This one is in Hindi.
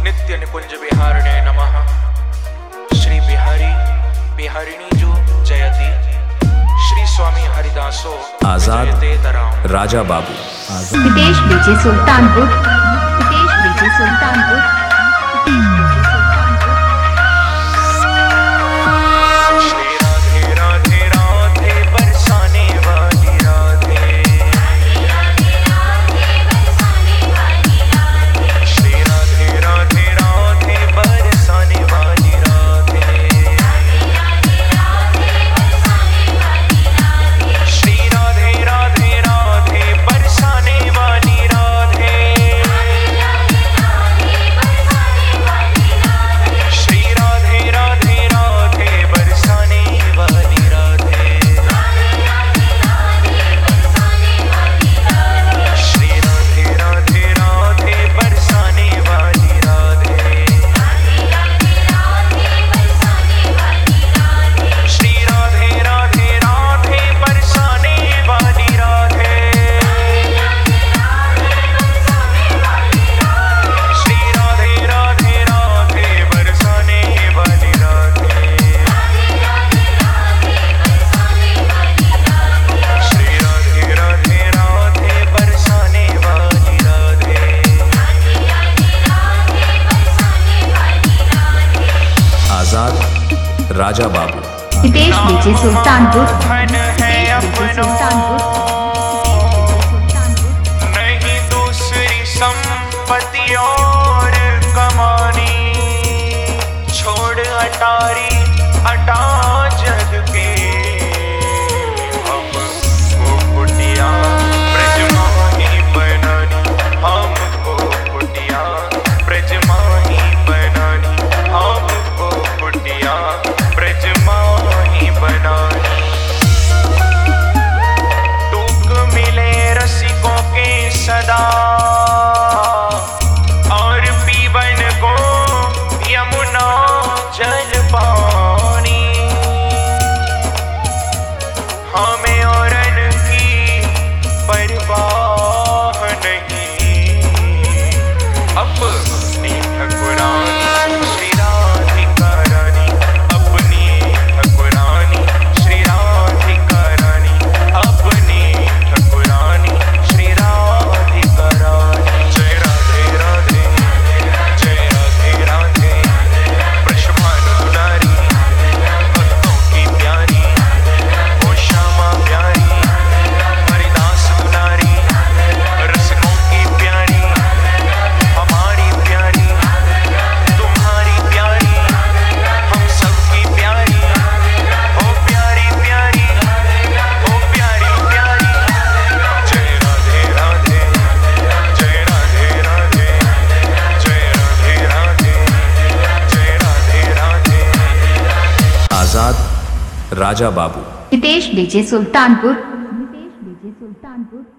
नित्य निकुंज विहारिणे नमः। श्री बिहारी बिहारिणी जो जयति, श्री स्वामी हरिदासो आजाद राजा बाबू। हितेश बीजे सुल्तानपुर, हितेश बीजे सुल्तानपुर, हितेश बीजे सुल्तानपुर। राजा बाबू। हितेश बीजे सुल्तानपुर, हितेश बीजे सुल्तानपुर। नहीं दूसरी संपत्ति और कमानी, छोड़ अटारी अटा जग के। हमको कुटिया ब्रजमाही बनानी, हमको कुटिया ब्रजमाही बनानी, हमको कुटिया ब्रजमाही बनानी। टूक मिले रसिकों के सदा, और पीवन को यमुना जल पानी। हमें औरन की परवाह नहीं, अपनी ठकुरानी श्री राधिका रानी, अपनी ठकुरानी श्री राधिका रानी, अपनी ठकुरानी श्री राधिका रानी। जय राधे राधे, जय राधे राधे, वृषभानु दुलारी, भक्तों की प्यारी, ओ श्यामा प्यारी, हरिदास दुलारी, रसिकों की प्यारी, हमारी प्यारी, तुम्हारी प्यारी, हम सबकी प्यारी, ओ प्यारी प्यारी, ओ प्यारी प्यारी। जय राधे राधे, जय राधे राधे, जय राधे राधे, जय राधे राधे। आजाद राजा बाबू। हितेश बीजे सुल्तानपुर, हितेश बीजे सुल्तानपुर।